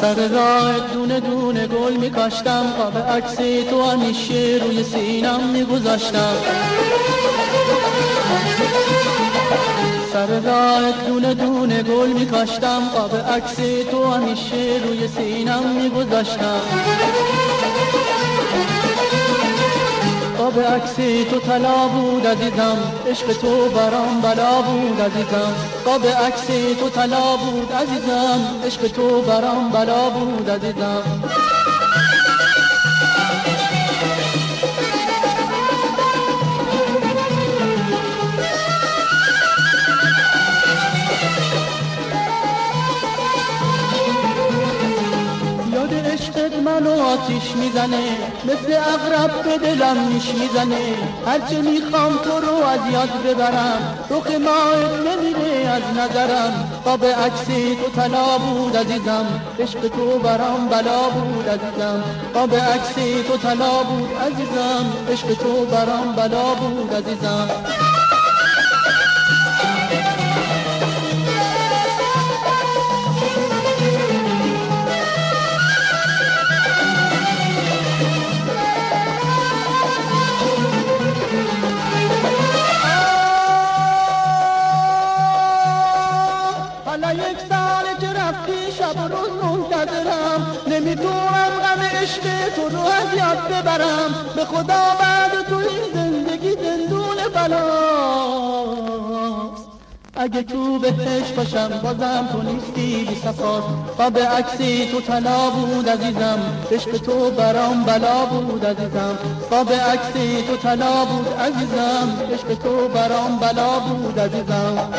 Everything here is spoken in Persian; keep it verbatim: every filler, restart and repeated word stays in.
سر راه دونه دونه گل میکاشتم، قاب عکس تو همیشه روی سینم میگذاشتم. سر راه دونه دونه گل میکاشتم، قاب عکس تو همیشه روی سینم میگذاشتم. قاب عکس تو طلا بود عزیزم، عشق تو برام بلا بود عزیزم. قاب عکس تو طلا بود عزیزم، عشق تو برام بلا بود عزیزم. منو آتیش میزنه، مثل عقرب به دلم نیش میزنه. هرچه میخوام تو رو از یاد ببرم، رخ ماهت نمیره از نظرم. قاب عکس تو طلا بود عزیزم، عشق تو برام بلا بود عزیزم. قاب عکس تو طلا بود عزیزم، عشق تو برام بلا بود عزیزم. یک ساله که رفتی شب و روز منتظرم، نمیتونم غم عشق تو رو از یاد ببرم. به خدا بعد تو این زندگی زندون بلاست. اگه تو بهش باشم بازم تو نیستی بی صفاست. قاب عکسی تو طلا بود عزیزم، عشق تو برام بلا بود عزیزم. قاب عکسی تو طلا بود عزیزم، عشق تو برام بلا بود عزیزم.